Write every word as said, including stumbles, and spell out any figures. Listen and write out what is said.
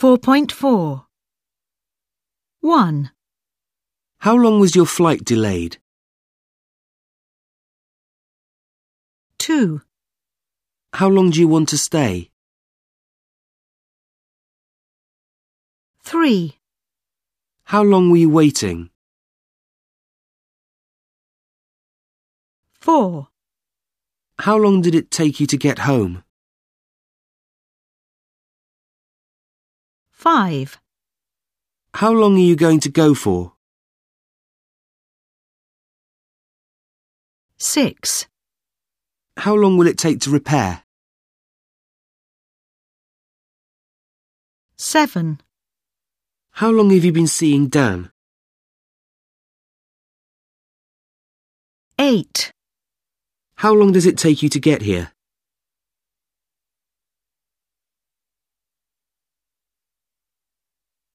four point four. one. How long was your flight delayed? two. How long do you want to stay? three. How long were you waiting? four. How long did it take you to get home? five. How long are you going to go for? six. How long will it take to repair? seven. How long have you been seeing Dan? eight. How long does it take you to get here?